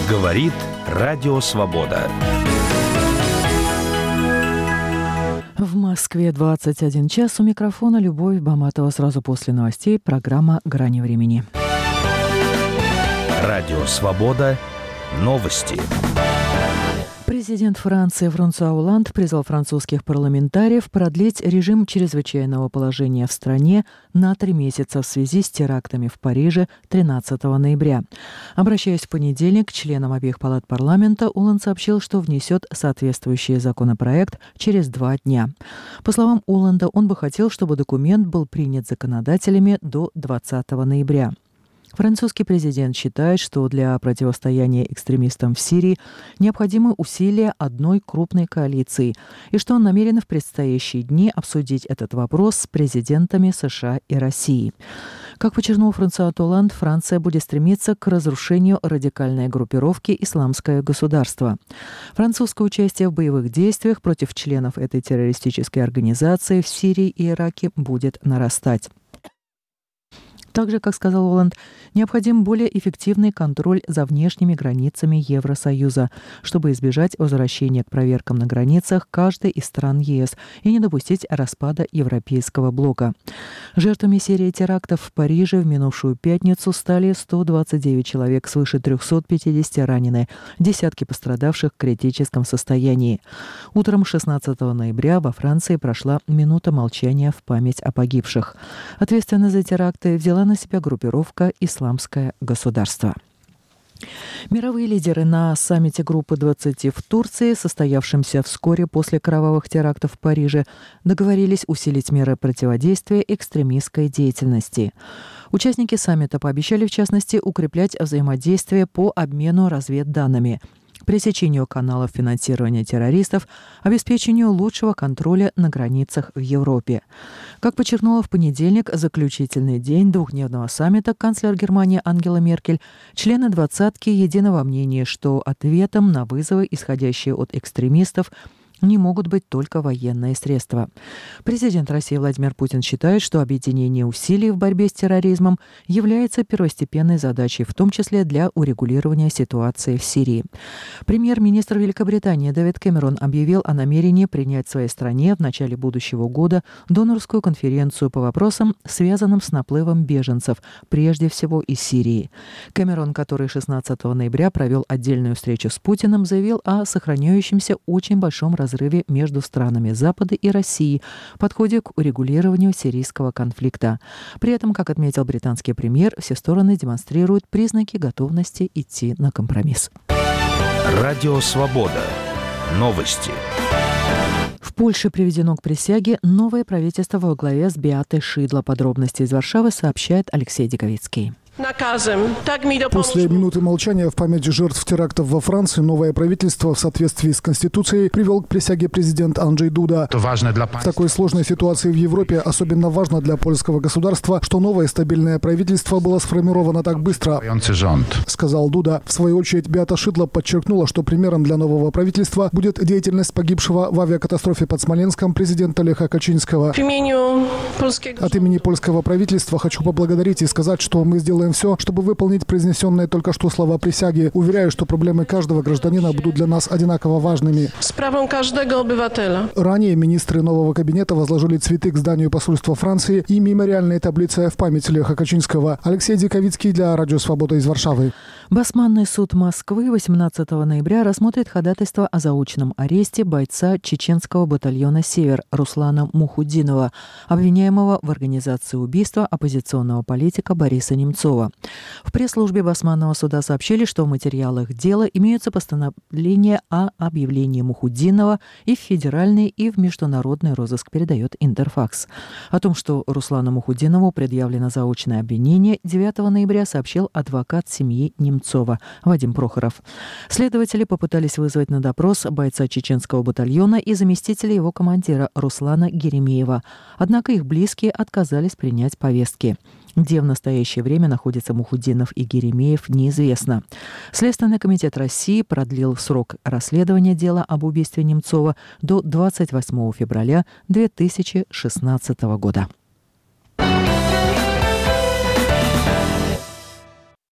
Говорит Радио Свобода. В Москве 21 час. У микрофона Любовь Баматова. Сразу после новостей программа «Грани времени». Радио Свобода. Новости. Президент Франции Франсуа Олланд призвал французских парламентариев продлить режим чрезвычайного положения в стране на 3 месяца в связи с терактами в Париже 13 ноября. Обращаясь в понедельник к членам обеих палат парламента, Олланд сообщил, что внесет соответствующий законопроект через 2 дня. По словам Олланда, он бы хотел, чтобы документ был принят законодателями до 20 ноября. Французский президент считает, что для противостояния экстремистам в Сирии необходимы усилия одной крупной коалиции, и что он намерен в предстоящие дни обсудить этот вопрос с президентами США и России. Как подчеркнул Франсуа Олланд, Франция будет стремиться к разрушению радикальной группировки «Исламское государство». Французское участие в боевых действиях против членов этой террористической организации в Сирии и Ираке будет нарастать. Также, как сказал Олланд, необходим более эффективный контроль за внешними границами Евросоюза, чтобы избежать возвращения к проверкам на границах каждой из стран ЕС и не допустить распада европейского блока. Жертвами серии терактов в Париже в минувшую пятницу стали 129 человек, свыше 350 ранены, десятки пострадавших в критическом состоянии. Утром 16 ноября во Франции прошла минута молчания в память о погибших. Ответственность за теракты взяла на себя группировка «Исламское государство». Мировые лидеры на саммите Группы 20 в Турции, состоявшемся вскоре после кровавых терактов в Париже, договорились усилить меры противодействия экстремистской деятельности. Участники саммита пообещали, в частности, укреплять взаимодействие по обмену разведданными, пресечению каналов финансирования террористов, обеспечению лучшего контроля на границах в Европе. Как подчеркнула в понедельник, заключительный день двухдневного саммита, канцлер Германии Ангела Меркель, члены «двадцатки» едины во мнении, что ответом на вызовы, исходящие от экстремистов, не могут быть только военные средства. Президент России Владимир Путин считает, что объединение усилий в борьбе с терроризмом является первостепенной задачей, в том числе для урегулирования ситуации в Сирии. Премьер-министр Великобритании Дэвид Кэмерон объявил о намерении принять в своей стране в начале будущего года донорскую конференцию по вопросам, связанным с наплывом беженцев, прежде всего из Сирии. Кэмерон, который 16 ноября провел отдельную встречу с Путиным, заявил о сохраняющемся очень большом разрыве между странами Запада и России в подходе к урегулированию сирийского конфликта. При этом, как отметил британский премьер, все стороны демонстрируют признаки готовности идти на компромисс. Радио Свобода. Новости. В Польше приведено к присяге новое правительство во главе с Беатой Шидло. Подробности из Варшавы сообщает Алексей Диковицкий. После минуты молчания в память жертв терактов во Франции новое правительство в соответствии с Конституцией привел к присяге президент Анджей Дуда. В такой сложной ситуации в Европе особенно важно для польского государства, что новое стабильное правительство было сформировано так быстро, сказал Дуда. В свою очередь, Беата Шидло подчеркнула, что примером для нового правительства будет деятельность погибшего в авиакатастрофе под Смоленском президента Леха Качинского. От имени польского правительства хочу поблагодарить и сказать, что мы сделаем все, чтобы выполнить произнесенные только что слова присяги. Уверяю, что проблемы каждого гражданина будут для нас одинаково важными. Ранее министры нового кабинета возложили цветы к зданию посольства Франции и мемориальные таблицы в память Леха Качинского. Алексей Диковицкий для Радио Свобода из Варшавы. Басманный суд Москвы 18 ноября рассмотрит ходатайство о заочном аресте бойца чеченского батальона «Север» Руслана Мухуддинова, обвиняемого в организации убийства оппозиционного политика Бориса Немцова. В пресс-службе Басманного суда сообщили, что в материалах дела имеются постановления о объявлении Мухуддинова и в федеральный, и в международный розыск, передает Интерфакс. О том, что Руслану Мухуддинову предъявлено заочное обвинение, 9 ноября сообщил адвокат семьи Немцова Вадим Прохоров. Следователи попытались вызвать на допрос бойца чеченского батальона и заместителя его командира Руслана Геремеева. Однако их близкие отказались принять повестки. Где в настоящее время находятся Мухуддинов и Геремеев, неизвестно. Следственный комитет России продлил срок расследования дела об убийстве Немцова до 28 февраля 2016 года.